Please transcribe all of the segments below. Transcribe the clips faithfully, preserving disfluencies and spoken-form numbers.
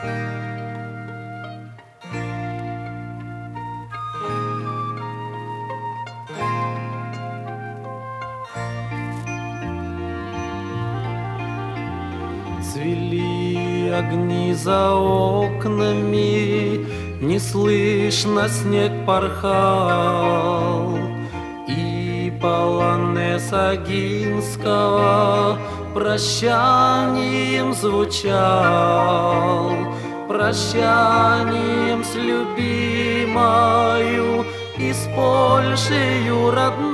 Цвели огни за окнами, неслышно снег порхал, и полонез Огинского прощанием звучал, прощанием с любимою и с Польшею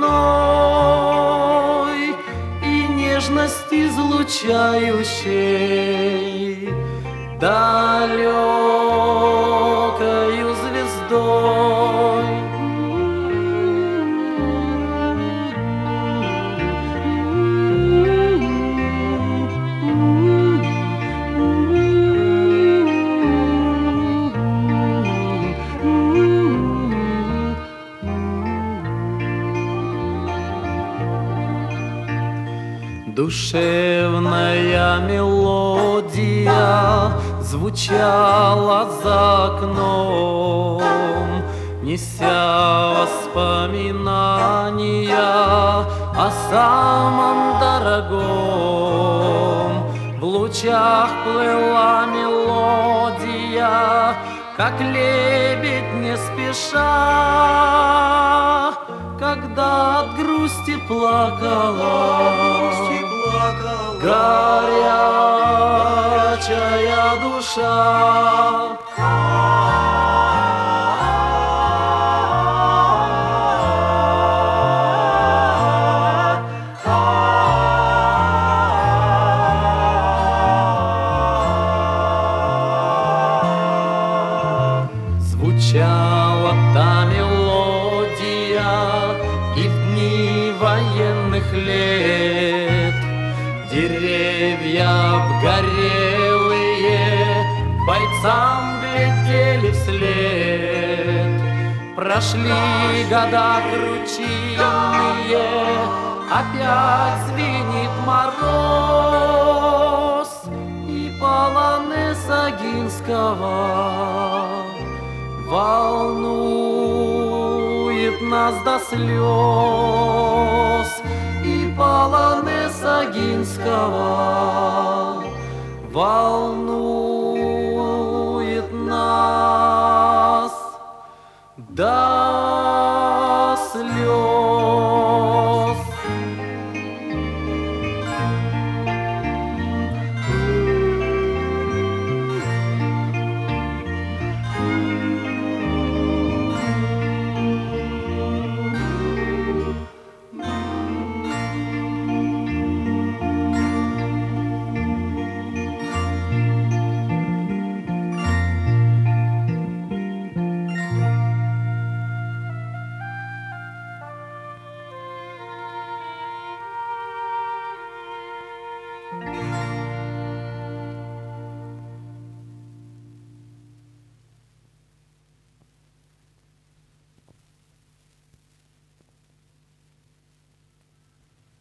родной, и нежность излучающей далекою звездой. Душевная мелодия звучала за окном, неся воспоминания о самом дорогом. В лучах плыла мелодия, как лебедь не спеша, когда от грусти плакала горячая душа. Звучала та мелодия и в дни военных лет. Деревья обгорелые бойцам глядели вслед. Прошли года кручинные, опять звенит мороз, и полонез Огинского волнует нас до слез, и полонез Огинского волнует